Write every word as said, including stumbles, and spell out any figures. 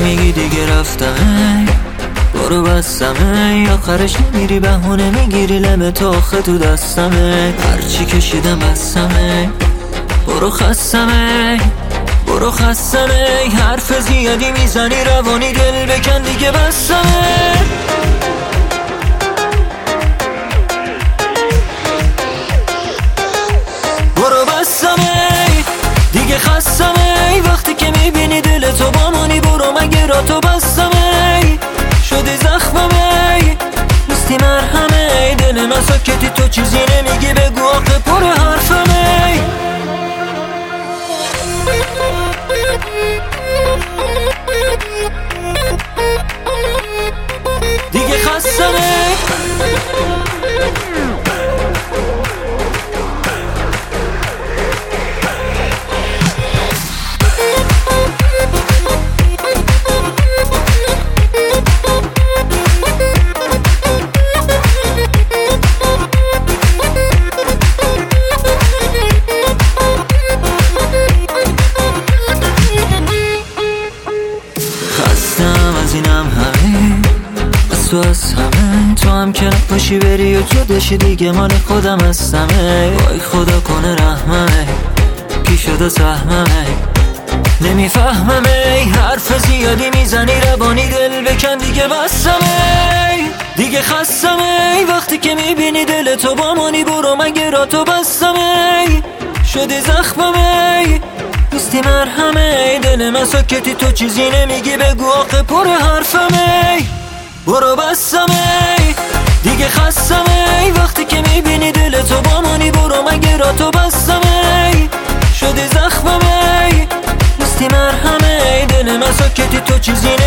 میگی دیگه رفتم برو بستمه، آخرش نمیری بهونه میگیری لب تو آخه تو دستمه، هرچی کشیدم بستمه برو خستمه برو خستمه، حرف زیادی میزنی روانی دل بکن دیگه بستمه. برو بستمه دیگه خستمه، وقتی که میبینی دل تو با منی برو مگه را تو بستمه، شدی زخممه نیستی مرهمه، دل من ساکتی تو چیزی نمیگی بگو آخه پر حرفمه. دیگه خستمه از اینم همه از تو از همه، تو هم که نپاشی بری و جداشی دیگه مال خودم هستمه، وای خدا کنه رحممه کی شده سهممه نمیفهممه، حرف زیادی میزنی روانی دل بکن دیگه بستمه دیگه خستمه، وقتی که میبینی دل تو با منی برو مگه را تو بستمه، شدی زخممه نیستی مرهمه، دل من ساکتی تو چیزی نمیگی بگو آخه پر حرفمه. برو بستمه دیگه خستمه، وقتی که میبینی دل تو با منی برو مگه را تو بستمه، شدی زخممه نیستی مرهمه، دل من ساکتی تو چیزی